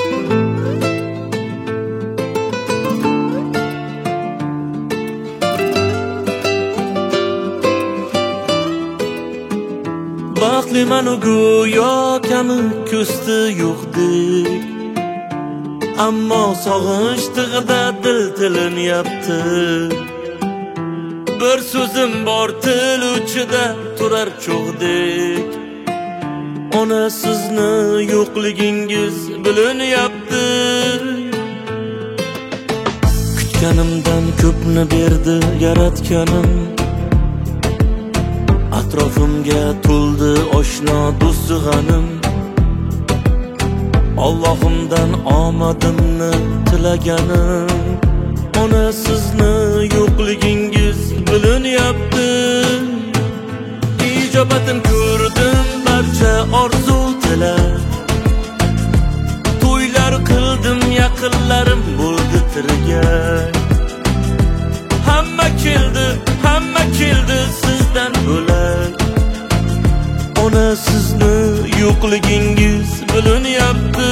Baxtliman go'yo kami ko'sti yo'qdek, ammo sog'inch tig'ida dil tilinyapti. Bir so'zim bor til uchida turar cho'g'dek, ona sizni yo'qligingiz bilinyapti. Kutganimdan ko'pni berdi yaratganim, atrofimga to'ldi oshno do'st g'anim. Allohimdan omadimni tilaganim, ona sizni yo'qligingiz bilinyapti. Ijobatin ko'rdim barcha orzu tilar, to'ylar qildim yaqinlarim bo'ldi tirgay. Hamma keldi sizdan bo'lak, ona sizni yo'qligingiz bilinyapti.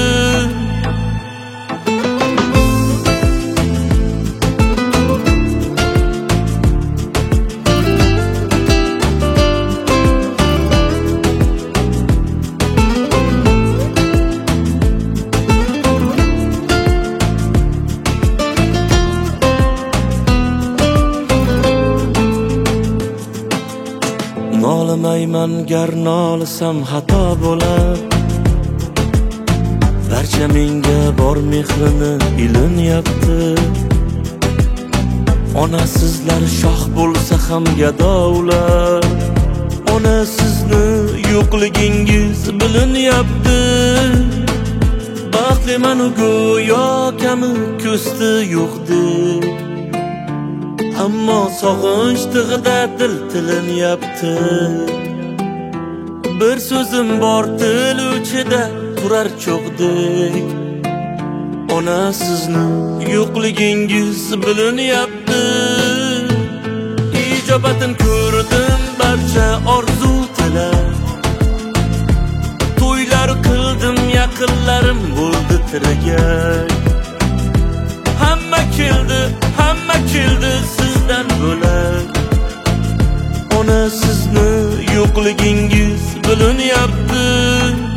Nolimayman gar nolisam xato bo'lar, barcha menga bor mehrini ilinyapti. Ona sizlar shoh bo'lsa ham gado ular, ona sizni yo'qligingiz bilinyapti. Baxtliman go'yo kami ko'sti yo'qdek, ammo sog'inch tig'ida dil tilinyapti. Bir so'zim bor til uchida turar cho'g'dek, ona sizni yo'qligingiz bilinyapti. Ijobatin ko'rdim barcha orzu tilar, to'ylar qildim yaqinlarim bo'ldi tirgay. Hamma keldi sizdan bo'lak, ona sizni yo'qligingiz bilinyapti.